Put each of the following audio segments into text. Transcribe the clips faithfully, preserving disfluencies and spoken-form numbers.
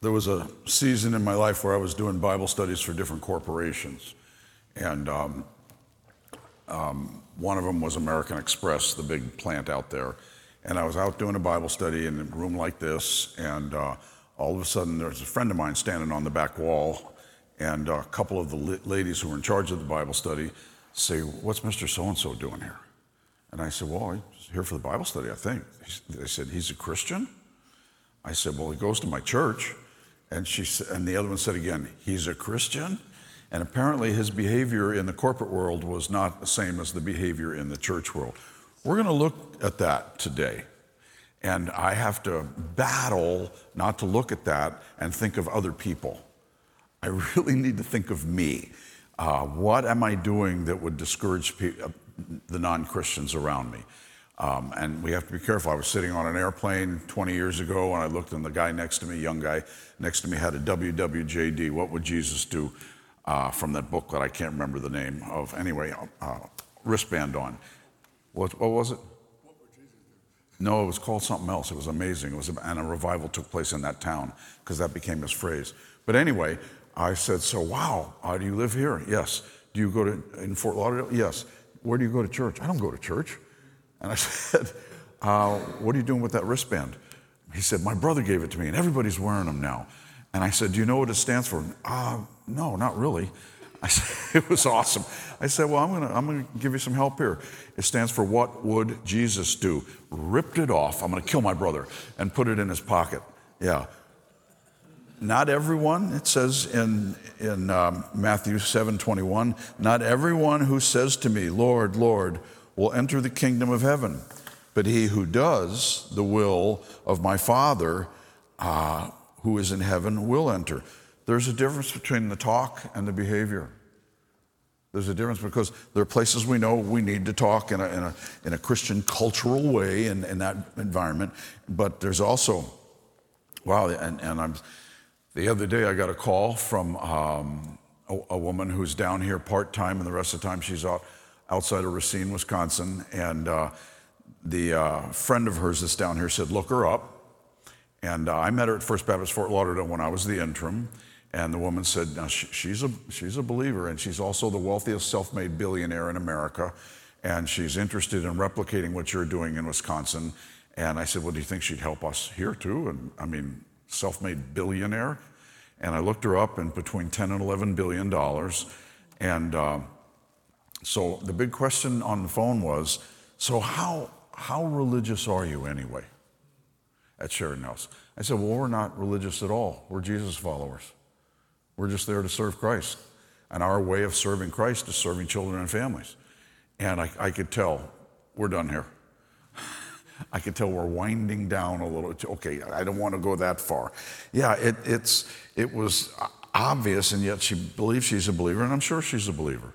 There was a season in my life where I was doing Bible studies for different corporations. And um, um, one of them was American Express, the big plant out there. And I was out doing a Bible study in a room like this, and uh, all of a sudden there's a friend of mine standing on the back wall, and a couple of the ladies who were in charge of the Bible study say, "What's Mister So-and-so doing here?" And I said, "Well, he's here for the Bible study, I think." They said, "He's a Christian?" I said, "Well, he goes to my church." And she said, and the other one said again, "He's a Christian?" And apparently his behavior in the corporate world was not the same as the behavior in the church world. We're going to look at that today. And I have to battle not to look at that and think of other people. I really need to think of me. Uh, what am I doing that would discourage pe- the non-Christians around me? Um, and we have to be careful. I was sitting on an airplane twenty years ago, and I looked, and the guy next to me, young guy next to me, had a W W J D, What Would Jesus Do, uh, from that book that I can't remember the name of. Anyway, uh, wristband on. What, what was it? What would Jesus do? No, it was called something else. It was amazing. It was, and a revival took place in that town because that became his phrase. But anyway, I said, "So, wow, uh, do you live here?" "Yes." "Do you go to in Fort Lauderdale?" "Yes." "Where do you go to church?" "I don't go to church." And I said, uh, "What are you doing with that wristband?" He said, "My brother gave it to me, and everybody's wearing them now." And I said, "Do you know what it stands for?" Uh, no, not really. I said, it was awesome. I said, "Well, I'm gonna, I'm gonna give you some help here. It stands for What Would Jesus Do?" Ripped it off. I'm gonna kill my brother, and put it in his pocket. Yeah. Not everyone, it says in, in um, Matthew seven twenty-one, "Not everyone who says to me, 'Lord, Lord,' will enter the kingdom of heaven, but he who does the will of my Father uh, who is in heaven will enter." There's a difference between the talk and the behavior. There's a difference because there are places we know we need to talk in a, in a, in a Christian cultural way in, in that environment, but there's also, wow, and, and I'm, the other day I got a call from um, a, a woman who's down here part-time, and the rest of the time she's out outside of Racine, Wisconsin, and uh, the uh, friend of hers that's down here said, "Look her up." And uh, I met her at First Baptist Fort Lauderdale when I was the interim, and the woman said, "Now she, she's a she's a believer, and she's also the wealthiest self-made billionaire in America, and she's interested in replicating what you're doing in Wisconsin." And I said, "Well, do you think she'd help us here too?" And I mean, self-made billionaire. And I looked her up, and between ten and eleven billion dollars, and uh, so the big question on the phone was, "So how how religious are you anyway at Sheridan House?" I said, "Well, we're not religious at all. We're Jesus followers. We're just there to serve Christ. And our way of serving Christ is serving children and families." And I, I could tell, we're done here. I could tell we're winding down a little. Okay, I don't want to go that far. Yeah, it, it's it was obvious, and yet she believes she's a believer, and I'm sure she's a believer.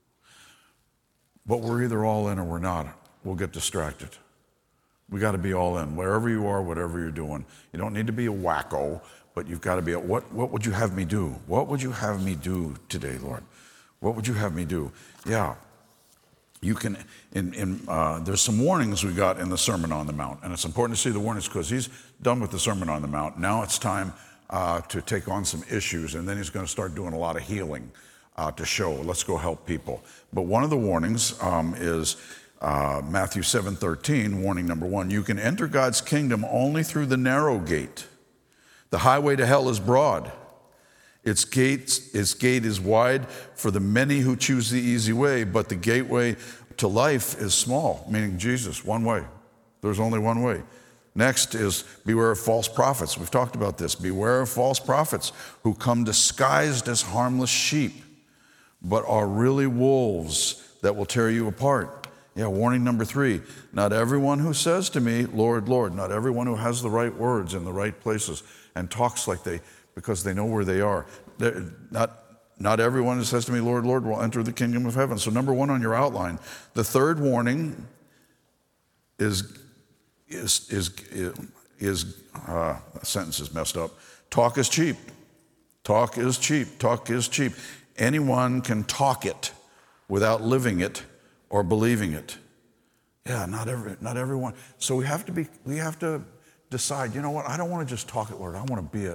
But we're either all in or we're not. We'll get distracted. We got to be all in, wherever you are, whatever you're doing. You don't need to be a wacko, but you've got to be a, what, what would you have me do? What would you have me do today, Lord? What would you have me do? Yeah. You can, in, in, uh, there's some warnings we got in the Sermon on the Mount, and it's important to see the warnings because he's done with the Sermon on the Mount. Now it's time uh, to take on some issues, and then he's going to start doing a lot of healing uh, to show, let's go help people. But one of the warnings um, is uh, Matthew seven thirteen, warning number one, "You can enter God's kingdom only through the narrow gate. The highway to hell is broad. Its gate, its gate is wide for the many who choose the easy way, but the gateway to life is small," meaning Jesus, one way. There's only one way. Next is beware of false prophets. We've talked about this. Beware of false prophets who come disguised as harmless sheep, but are really wolves that will tear you apart. Yeah, warning number three, not everyone who says to me, "Lord, Lord," not everyone who has the right words in the right places and talks like they, because they know where they are. Not, not everyone who says to me, "Lord, Lord," will enter the kingdom of heaven. So number one on your outline. The third warning is, is, is, is uh, the sentence is messed up. Talk is cheap. Talk is cheap. Talk is cheap. Anyone can talk it without living it or believing it. Yeah, not every, not everyone. So we have to be, we have to decide, you know what, I don't want to just talk it, Lord, I want to be it.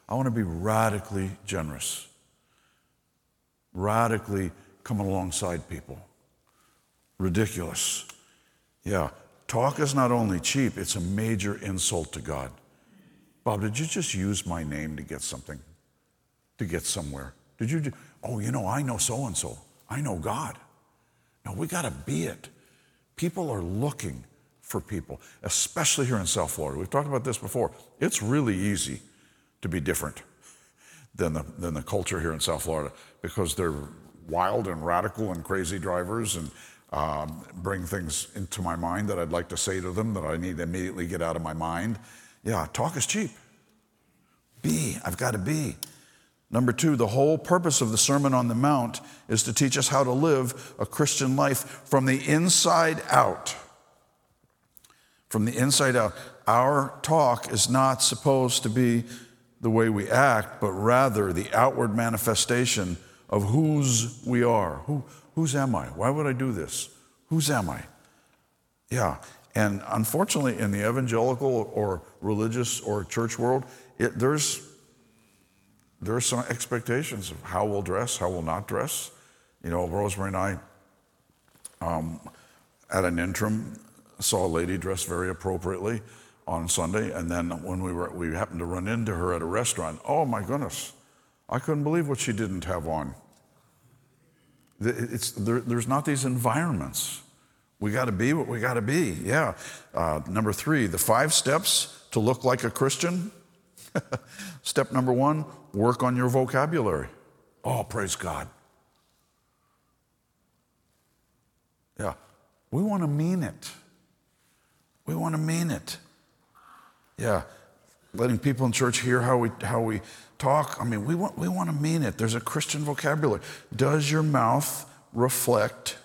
I want to be radically generous. Radically coming alongside people. Ridiculous. Yeah, talk is not only cheap, it's a major insult to God. Bob, did you just use my name to get something? To get somewhere? Did you, do, oh, you know, I know so-and-so. I know God. No, we got to be it. People are looking for people, especially here in South Florida. We've talked about this before. It's really easy to be different than the, than the culture here in South Florida because they're wild and radical and crazy drivers and um, bring things into my mind that I'd like to say to them that I need to immediately get out of my mind. Yeah, talk is cheap. Be, I've got to be. Number two, the whole purpose of the Sermon on the Mount is to teach us how to live a Christian life from the inside out. From the inside out. Our talk is not supposed to be the way we act, but rather the outward manifestation of whose we are. Who, whose am I? Why would I do this? Whose am I? Yeah, and unfortunately in the evangelical or religious or church world, it, there's There are some expectations of how we'll dress, how we'll not dress. You know, Rosemary and I, um, at an interim, saw a lady dressed very appropriately on Sunday, and then when we were, we happened to run into her at a restaurant. Oh my goodness, I couldn't believe what she didn't have on. It's, there, there's not these environments. We got to be what we got to be. Yeah. Uh, number three, the five steps to look like a Christian. Step number one, work on your vocabulary. Oh, praise God. Yeah, we want to mean it. We want to mean it. Yeah, letting people in church hear how we how we talk. I mean, we want we want to mean it. There's a Christian vocabulary. Does your mouth reflect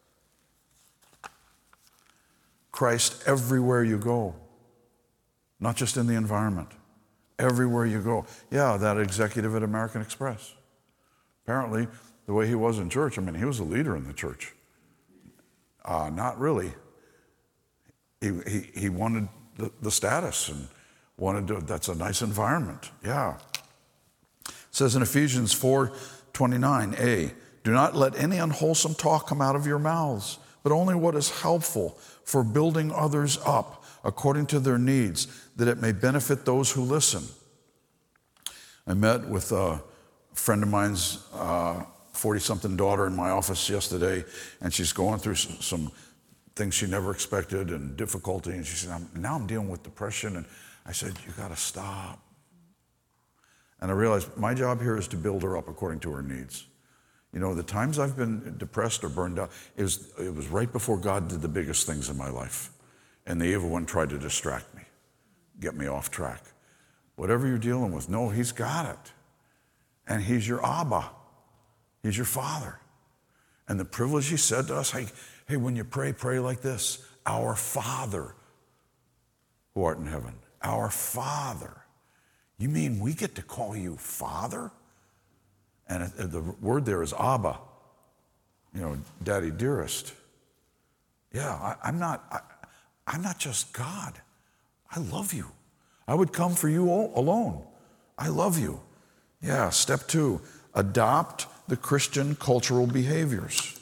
Christ everywhere you go? Not just in the environment. Everywhere you go. Yeah, that executive at American Express. Apparently, the way he was in church, I mean, he was a leader in the church. Uh, not really. He, he, he wanted the, the status and wanted to, that's a nice environment. Yeah. It says in Ephesians four twenty-nine a, do not let any unwholesome talk come out of your mouths, but only what is helpful for building others up according to their needs, that it may benefit those who listen. I met with a friend of mine's forty-something daughter in my office yesterday, and she's going through some, some things she never expected and difficulty, and she said, I'm, now I'm dealing with depression, and I said, you got to stop. And I realized my job here is to build her up according to her needs. You know, the times I've been depressed or burned out, it was, it was right before God did the biggest things in my life. And the evil one tried to distract me, get me off track. Whatever you're dealing with, no, he's got it. And he's your Abba. He's your Father. And the privilege he said to us, hey, hey, when you pray, pray like this. Our Father who art in heaven. Our Father. You mean we get to call you Father? And the word there is Abba. You know, Daddy dearest. Yeah, I, I'm not... I, I'm not just God. I love you. I would come for you all alone. I love you. Yeah, step two, adopt the Christian cultural behaviors.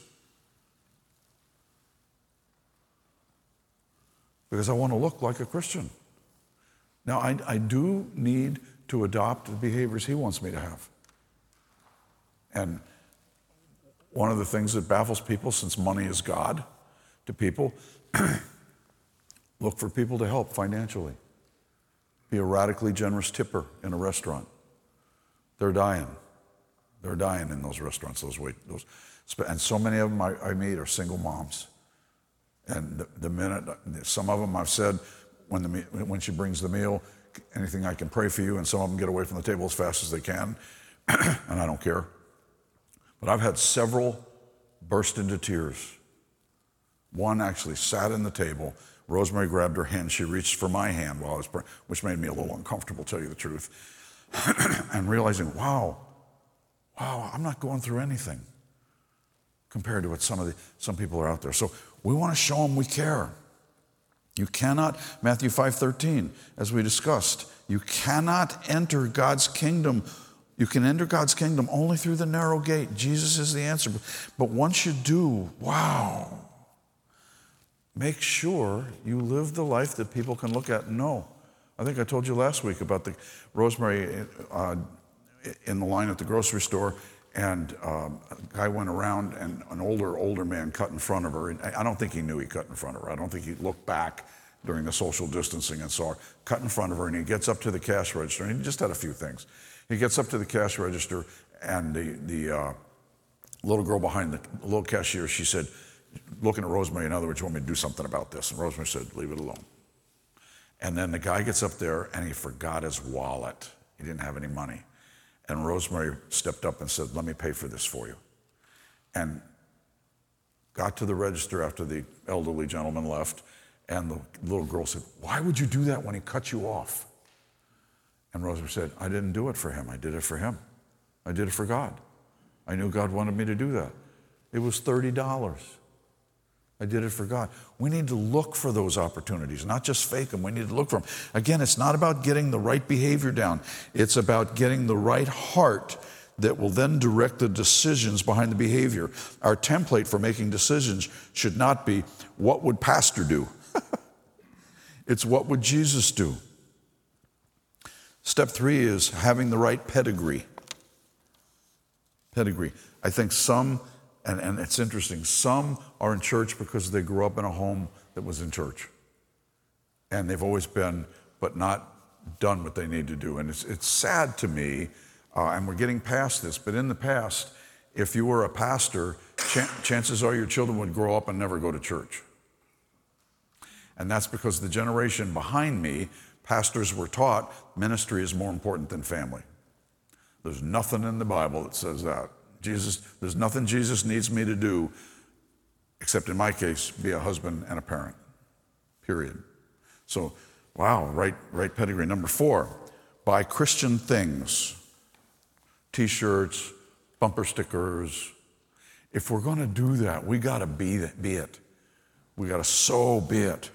Because I want to look like a Christian. Now, I, I do need to adopt the behaviors he wants me to have. And one of the things that baffles people, since money is God to people, look for people to help financially. Be a radically generous tipper in a restaurant. They're dying. They're dying in those restaurants, those wait, those, and so many of them I, I meet are single moms. And the, the minute, some of them I've said, when, the, when she brings the meal, anything I can pray for you, and some of them get away from the table as fast as they can, and I don't care. But I've had several burst into tears. One actually sat in the table. Rosemary grabbed her hand. She reached for my hand while I was praying, which made me a little uncomfortable, to tell you the truth. And realizing, wow, wow, I'm not going through anything compared to what some of the some people are out there. So we want to show them we care. You cannot, Matthew five thirteen, as we discussed, you cannot enter God's kingdom. You can enter God's kingdom only through the narrow gate. Jesus is the answer. But once you do, wow, make sure you live the life that people can look at and know. I think I told you last week about the Rosemary uh, in the line at the grocery store, and um, a guy went around, and an older, older man cut in front of her. And I don't think he knew he cut in front of her. I don't think he looked back during the social distancing and saw her cut in front of her, and he gets up to the cash register, and he just had a few things. He gets up to the cash register, and the, the uh, little girl behind the little cashier, she said, looking at Rosemary, in other words, you want me to do something about this? And Rosemary said, leave it alone. And then the guy gets up there, and he forgot his wallet. He didn't have any money. And Rosemary stepped up and said, let me pay for this for you. And got to the register after the elderly gentleman left, and the little girl said, why would you do that when he cut you off? And Rosemary said, I didn't do it for him. I did it for him. I did it for God. I knew God wanted me to do that. It was thirty dollars. I did it for God. We need to look for those opportunities, not just fake them. We need to look for them. Again, it's not about getting the right behavior down. It's about getting the right heart that will then direct the decisions behind the behavior. Our template for making decisions should not be, what would pastor do? It's what would Jesus do? Step three is having the right pedigree. Pedigree. I think some, and, and it's interesting, some are in church because they grew up in a home that was in church. And they've always been, but not done what they need to do. And it's, it's sad to me, uh, and we're getting past this, but in the past, if you were a pastor, ch- chances are your children would grow up and never go to church. And that's because the generation behind me, pastors were taught ministry is more important than family. There's nothing in the Bible that says that. Jesus, there's nothing Jesus needs me to do, except in my case, be a husband and a parent, period. So, wow, right, right pedigree. Number four, buy Christian things, T-shirts, bumper stickers. If we're going to do that, we got to be, be it. We got to so be it.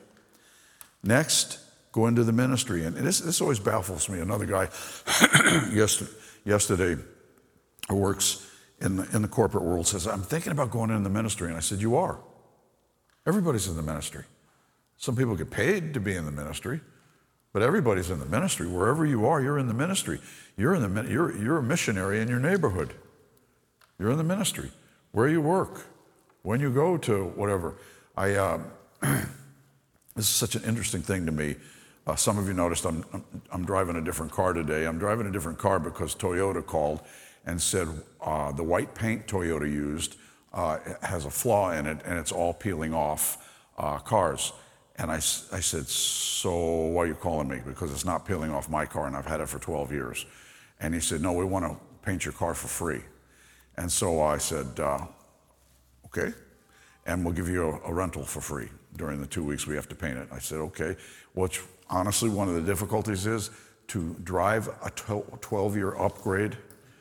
Next, go into the ministry. And this, this always baffles me. Another guy yesterday, yesterday who works in the, in the corporate world says, I'm thinking about going into the ministry. And I said, you are. Everybody's in the ministry. Some people get paid to be in the ministry, but everybody's in the ministry. Wherever you are, you're in the ministry. You're, in the, you're, you're a missionary in your neighborhood. You're in the ministry. Where you work, when you go to whatever. I... Uh, This is such an interesting thing to me. Uh, some of you noticed I'm, I'm, I'm driving a different car today. I'm driving a different car because Toyota called and said uh, the white paint Toyota used uh, has a flaw in it, and it's all peeling off uh, cars. And I, I said, so why are you calling me? Because it's not peeling off my car, and I've had it for twelve years. And he said, no, we want to paint your car for free. And so I said, uh, okay, and we'll give you a, a rental for free. During the two weeks we have to paint it. I said, okay. Which, honestly, one of the difficulties is to drive a twelve-year upgrade.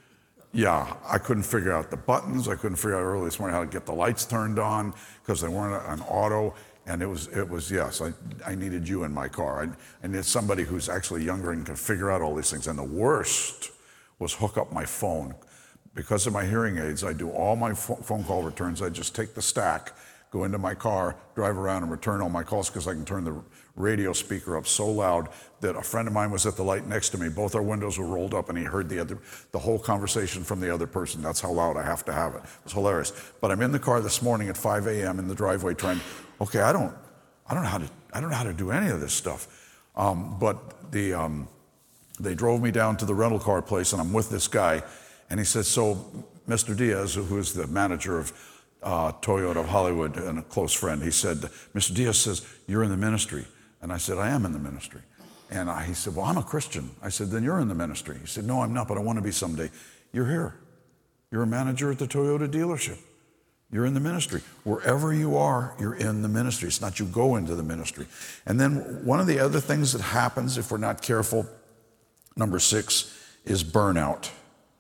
Yeah, I couldn't figure out the buttons. I couldn't figure out early this morning how to get the lights turned on because they weren't an auto. And it was, it was yes, I, I needed you in my car. I, I needed somebody who's actually younger and can figure out all these things. And the worst was hook up my phone. Because of my hearing aids, I do all my phone call returns. I just take the stack, go into my car, drive around and return all my calls because I can turn the radio speaker up so loud that a friend of mine was at the light next to me. Both our windows were rolled up and he heard the other, the whole conversation from the other person. That's how loud I have to have it. It was hilarious. But I'm in the car this morning at five a.m. in the driveway trying, okay, I don't, I don't know how to, I don't know how to do any of this stuff. Um, but the, um, they drove me down to the rental car place and I'm with this guy and he said, so Mister Diaz, who is the manager of Uh, Toyota of Hollywood and a close friend, he said, Mister Diaz says, you're in the ministry. And I said, I am in the ministry. And I, he said, well, I'm a Christian. I said, then you're in the ministry. He said, no, I'm not, but I want to be someday. You're here. You're a manager at the Toyota dealership. You're in the ministry. Wherever you are, you're in the ministry. It's not you go into the ministry. And then one of the other things that happens if we're not careful, number six, is burnout.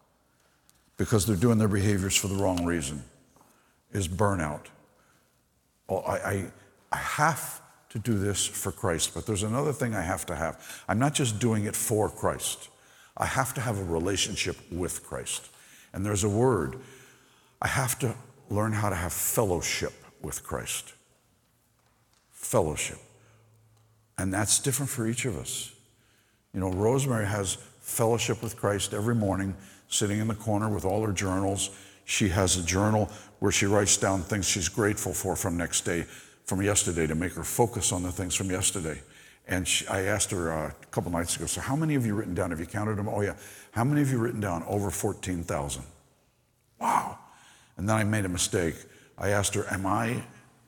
Because they're doing their behaviors for the wrong reason. Is burnout. Well, I, I, I have to do this for Christ, but there's another thing I have to have. I'm not just doing it for Christ. I have to have a relationship with Christ. And there's a word. I have to learn how to have fellowship with Christ. Fellowship. And that's different for each of us. You know, Rosemary has fellowship with Christ every morning, sitting in the corner with all her journals. She has a journal where she writes down things she's grateful for from next day, from yesterday, to make her focus on the things from yesterday. And she, I asked her uh, a couple nights ago, so how many have you written down? Have you counted them? Oh yeah. How many have you written down? Over fourteen thousand. Wow. And then I made a mistake. I asked her, am I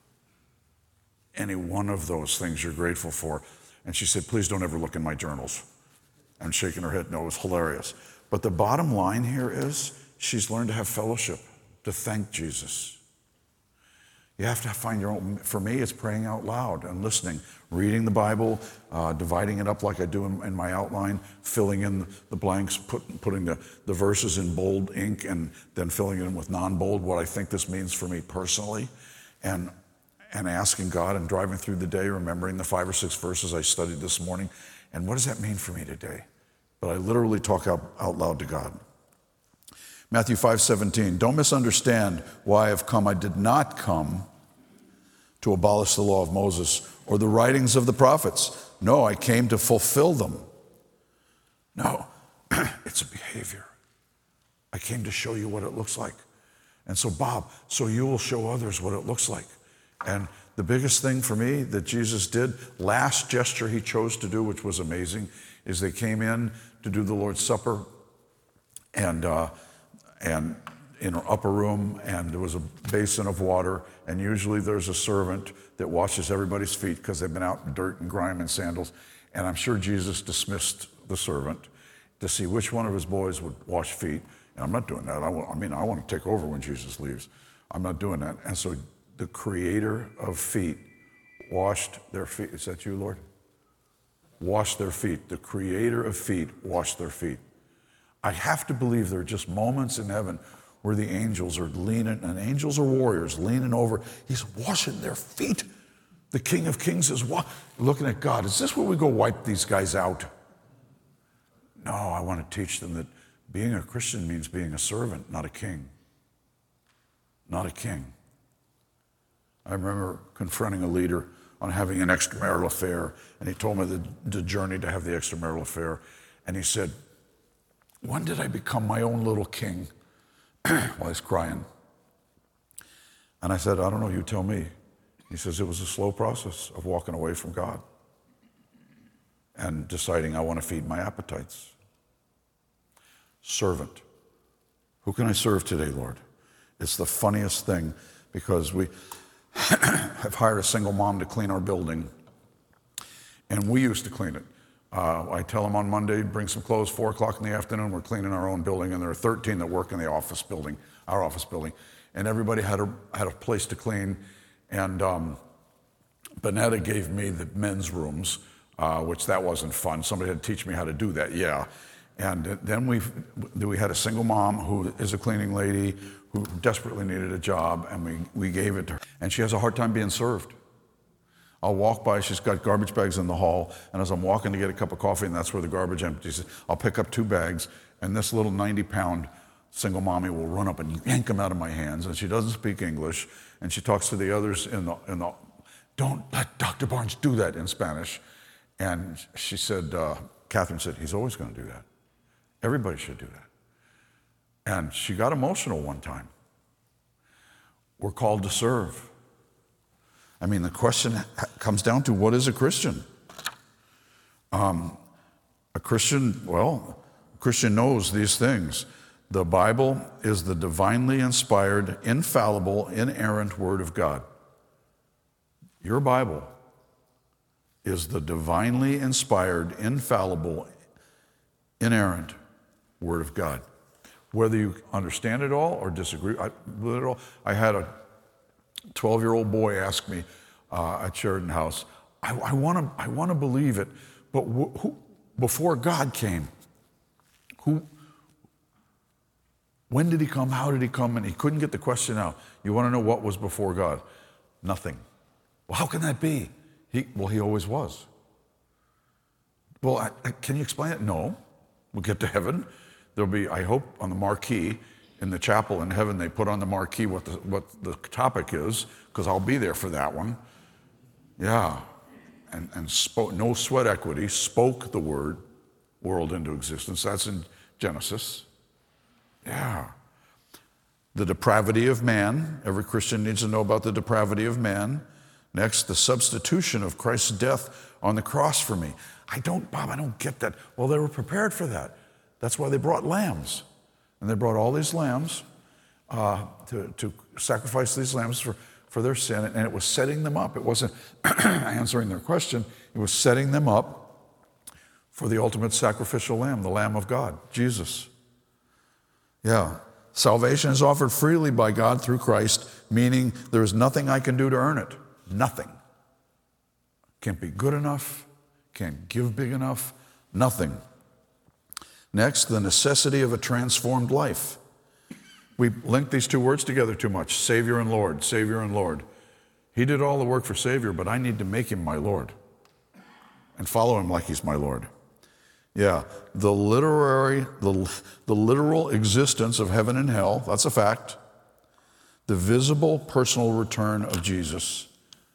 any one of those things you're grateful for? And she said, please don't ever look in my journals. And shaking her head, no, it was hilarious. But the bottom line here is she's learned to have fellowship, to thank Jesus. You have to find your own. For me, it's praying out loud and listening, reading the Bible, uh, dividing it up like I do in, in my outline, filling in the blanks, put, putting the, the verses in bold ink, and then filling it in with non-bold, what I think this means for me personally, and, and asking God and driving through the day, remembering the five or six verses I studied this morning, and what does that mean for me today? But I literally talk out, out loud to God. Matthew five seventeen, don't misunderstand why I have come. I did not come to abolish the law of Moses or the writings of the prophets. No, I came to fulfill them. No, it's a behavior. I came to show you what it looks like. And so, Bob, so you will show others what it looks like. And the biggest thing for me that Jesus did, last gesture he chose to do, which was amazing, is they came in to do the Lord's Supper, and uh, and in an upper room, and there was a basin of water, and usually there's a servant that washes everybody's feet because they've been out in dirt and grime and sandals. And I'm sure Jesus dismissed the servant to see which one of his boys would wash feet. And I'm not doing that. I, want, I mean, I want to take over when Jesus leaves. I'm not doing that. And so the creator of feet washed their feet. Is that you, Lord? Washed their feet. The creator of feet washed their feet. I have to believe there are just moments in heaven where the angels are leaning, and angels are warriors, leaning over. He's washing their feet. The King of Kings is wa- looking at God. Is this where we go wipe these guys out? No, I want to teach them that being a Christian means being a servant, not a king. Not a king. I remember confronting a leader on having an extramarital affair, and he told me the, the journey to have the extramarital affair, and he said, when did I become my own little king? While he's crying. And I said, I don't know, you tell me. He says, it was a slow process of walking away from God and deciding I want to feed my appetites. Servant. Who can I serve today, Lord? It's the funniest thing, because we have hired a single mom to clean our building, and we used to clean it. Uh, I tell them on Monday, bring some clothes, four o'clock in the afternoon, we're cleaning our own building, and there are thirteen that work in the office building, our office building, and everybody had a, had a place to clean, and um, Bonetta gave me the men's rooms, uh, which that wasn't fun. Somebody had to teach me how to do that, yeah. And then we we had a single mom who is a cleaning lady who desperately needed a job, and we, we gave it to her, and she has a hard time being served. I'll walk by, she's got garbage bags in the hall, and as I'm walking to get a cup of coffee, and that's where the garbage empties, I'll pick up two bags, and this little ninety pound single mommy will run up and yank them out of my hands, and she doesn't speak English, and she talks to the others in the, in the don't let Doctor Barnes do that, in Spanish. And she said, uh, Catherine said, he's always going to do that. Everybody should do that. And she got emotional one time. We're called to serve. I mean, the question comes down to, what is a Christian? Um, a Christian, well, a Christian knows these things. The Bible is the divinely inspired, infallible, inerrant Word of God. Your Bible is the divinely inspired, infallible, inerrant Word of God. Whether you understand it all or disagree with it all. I had a twelve-year-old boy asked me uh, at Sheridan House, I, I want to I want to believe it, but wh- who, before God came, who, when did he come, how did he come? And he couldn't get the question out. You want to know what was before God? Nothing. Well, how can that be? He, well, he always was. Well, I, I, can you explain it? No. We'll get to heaven. There'll be, I hope, on the marquee in the chapel in heaven, they put on the marquee what the, what the topic is, because I'll be there for that one. Yeah. And, and spoke, no sweat equity, spoke the word, world into existence. That's in Genesis. Yeah. The depravity of man. Every Christian needs to know about the depravity of man. Next, the substitution of Christ's death on the cross for me. I don't, Bob, I don't get that. Well, they were prepared for that. That's why they brought lambs. And they brought all these lambs uh, to, to sacrifice these lambs for, for their sin. And it was setting them up. It wasn't answering their question. It was setting them up for the ultimate sacrificial lamb, the Lamb of God, Jesus. Yeah. Salvation is offered freely by God through Christ, meaning there is nothing I can do to earn it. Nothing. Can't be good enough. Can't give big enough. Nothing. Next, the necessity of a transformed life. We link these two words together too much. Savior and Lord. Savior and Lord. He did all the work for Savior, but I need to make him my Lord and follow him like he's my Lord. Yeah, the literary, the, the literal existence of heaven and hell, that's a fact. The visible personal return of Jesus,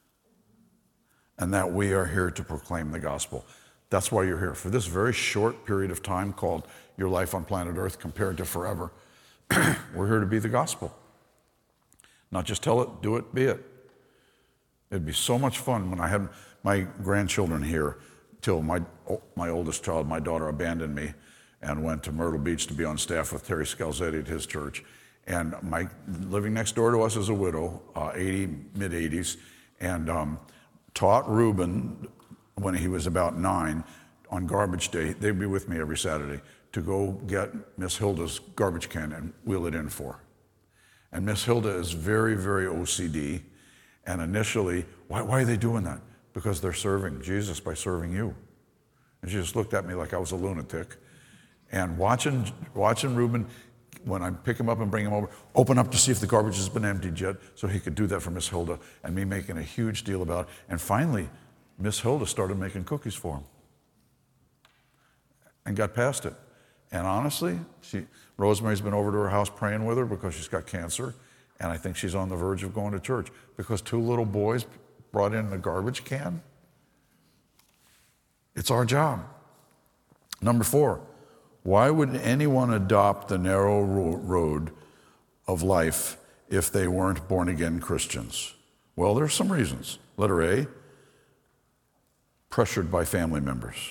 and that we are here to proclaim the gospel. That's why you're here. For this very short period of time called your life on planet Earth compared to forever, we're here to be the gospel. Not just tell it, do it, be it. It'd be so much fun when I had my grandchildren here till my, my oldest child, my daughter, abandoned me and went to Myrtle Beach to be on staff with Terry Scalzetti at his church. And my living next door to us is a widow, uh, eighty, mid eighties, and um, taught Reuben when he was about nine on garbage day. They'd be with me every Saturday to go get Miss Hilda's garbage can and wheel it in for her. And Miss Hilda is very, very O C D. And initially, why, why are they doing that? Because they're serving Jesus by serving you. And she just looked at me like I was a lunatic. And watching, watching Reuben, when I pick him up and bring him over, open up to see if the garbage has been emptied yet, so he could do that for Miss Hilda, and me making a huge deal about it. And finally, Miss Hilda started making cookies for him and got past it. And honestly, she, Rosemary's been over to her house praying with her because she's got cancer, and I think she's on the verge of going to church because two little boys brought in a garbage can. It's our job. Number four, why would anyone adopt the narrow road of life if they weren't born-again Christians? Well, there's some reasons. Letter A, pressured by family members.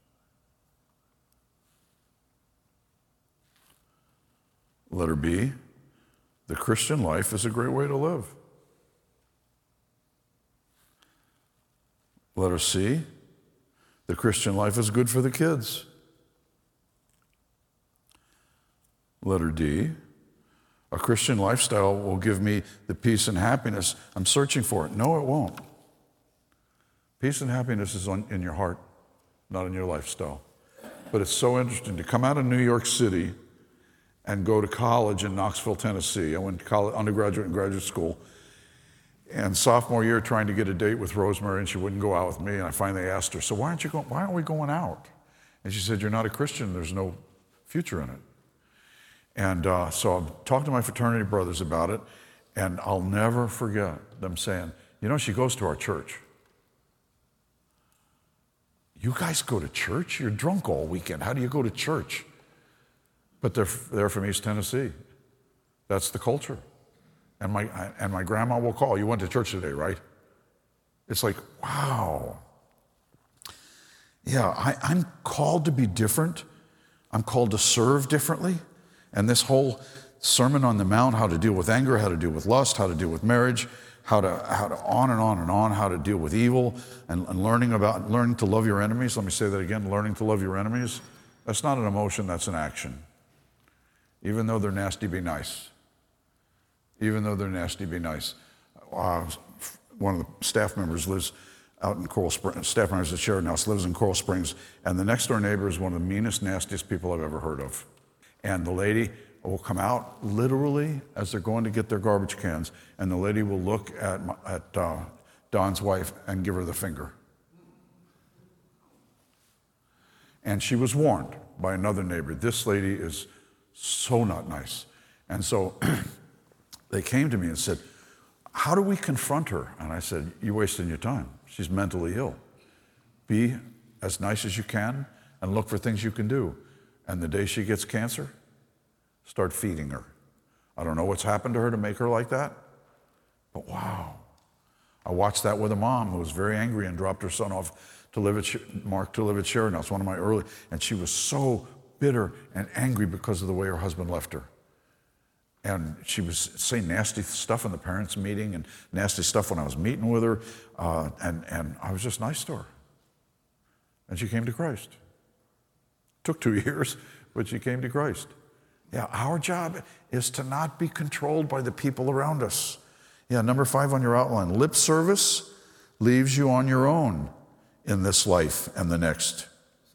Letter B, the Christian life is a great way to live. Letter C, the Christian life is good for the kids. Letter D, a Christian lifestyle will give me the peace and happiness I'm searching for. No, it won't. Peace and happiness is on, in your heart, not in your lifestyle. But it's so interesting to come out of New York City and go to college in Knoxville, Tennessee. I went to college, undergraduate and graduate school. And sophomore year, trying to get a date with Rosemary, and she wouldn't go out with me. And I finally asked her, so why aren't you going, why aren't we going out? And she said, you're not a Christian. There's no future in it. And uh, so I talked to my fraternity brothers about it, and I'll never forget them saying, you know, she goes to our church. You guys go to church? You're drunk all weekend. How do you go to church? But they're, they're from East Tennessee. That's the culture. And my, and my grandma will call, you went to church today, right? It's like, wow. Yeah, I, I'm called to be different. I'm called to serve differently. And this whole Sermon on the Mount, how to deal with anger, how to deal with lust, how to deal with marriage, how to, how to on and on and on, how to deal with evil, and, and learning about, learning to love your enemies. Let me say that again, learning to love your enemies. That's not an emotion, that's an action. Even though they're nasty, be nice. Even though they're nasty, be nice. Uh, one of the staff members lives out in Coral Springs, staff members at Sheridan House lives in Coral Springs, and the next door neighbor is one of the meanest, nastiest people I've ever heard of. And the lady will come out literally as they're going to get their garbage cans, and the lady will look at, my, at uh, Don's wife and give her the finger. And she was warned by another neighbor, this lady is so not nice. And so they came to me and said, how do we confront her? And I said, you're wasting your time. She's mentally ill. Be as nice as you can and look for things you can do. And the day she gets cancer, start feeding her. I don't know what's happened to her to make her like that, but wow. I watched that with a mom who was very angry and dropped her son off to live at Mark to live at Sheridan. It's one of my early, and she was so bitter and angry because of the way her husband left her. And she was saying nasty stuff in the parents' meeting and nasty stuff when I was meeting with her, uh, and, and I was just nice to her. And she came to Christ. Took two years, but she came to Christ. Yeah, our job is to not be controlled by the people around us. Yeah, number five on your outline, lip service leaves you on your own in this life and the next.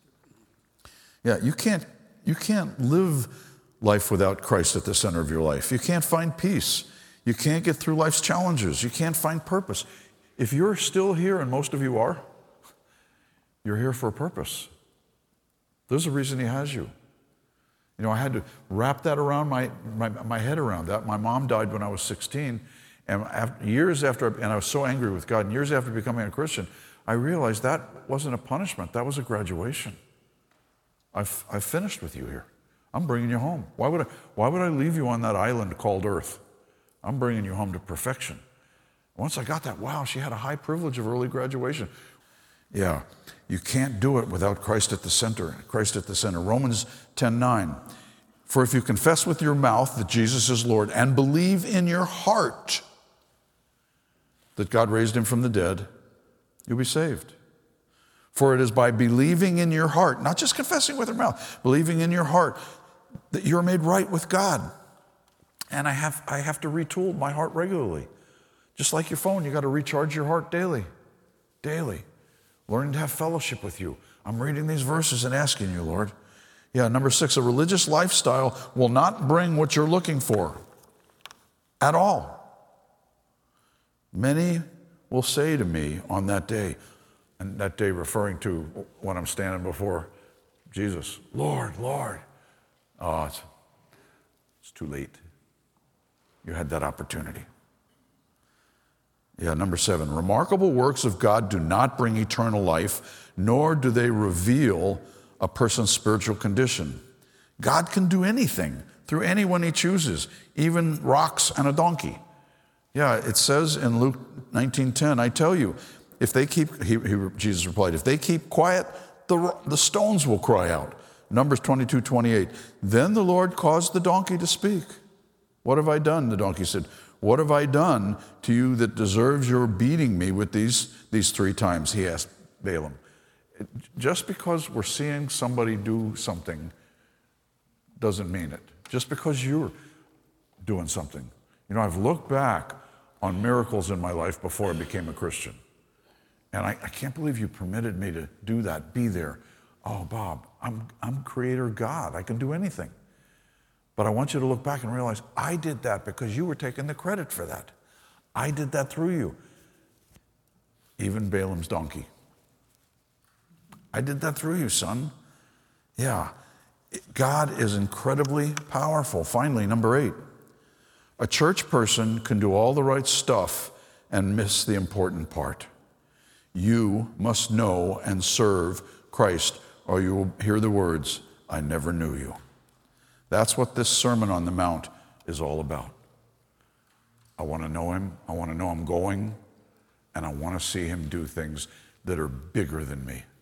Yeah, you can't, you can't live life without Christ at the center of your life. You can't find peace. You can't get through life's challenges. You can't find purpose. If you're still here, and most of you are, you're here for a purpose. There's a reason he has you. You know, I had to wrap that around my, my, my head around that. My mom died when I was sixteen, and after, years after, and I was so angry with God, and years after becoming a Christian, I realized that wasn't a punishment, that was a graduation. I've, I've finished with you here. I'm bringing you home. Why would I, why would I leave you on that island called Earth? I'm bringing you home to perfection. Once I got that, wow, she had a high privilege of early graduation. Yeah, you can't do it without Christ at the center. Christ at the center. Romans ten nine. For if you confess with your mouth that Jesus is Lord and believe in your heart that God raised him from the dead, you'll be saved. For it is by believing in your heart, not just confessing with your mouth, believing in your heart that you're made right with God. And I have, I have to retool my heart regularly. Just like your phone, you got to recharge your heart daily. Daily. Learning to have fellowship with you. I'm reading these verses and asking you, Lord. Yeah, number six, a religious lifestyle will not bring what you're looking for at all. Many will say to me on that day, and that day referring to when I'm standing before Jesus, Lord, Lord. Oh, it's, it's too late. You had that opportunity. Yeah, number seven, remarkable works of God do not bring eternal life, nor do they reveal a person's spiritual condition. God can do anything through anyone he chooses, even rocks and a donkey. Yeah, it says in Luke nineteen ten, I tell you, if they keep, he, he, Jesus replied, if they keep quiet, the, the stones will cry out. Numbers twenty-two twenty-eight, then the Lord caused the donkey to speak. What have I done? The donkey said, what have I done to you that deserves your beating me with these, these three times? He asked Balaam. Just because we're seeing somebody do something doesn't mean it. Just because you're doing something. You know, I've looked back on miracles in my life before I became a Christian. And I, I can't believe you permitted me to do that, be there. Oh, Bob, I'm, I'm creator God. I can do anything. But I want you to look back and realize I did that because you were taking the credit for that. I did that through you. Even Balaam's donkey. I did that through you, son. Yeah. God is incredibly powerful. Finally, number eight. A church person can do all the right stuff and miss the important part. You must know and serve Christ, or you will hear the words, I never knew you. That's what this Sermon on the Mount is all about. I want to know him. I want to know I'm going, and I want to see him do things that are bigger than me.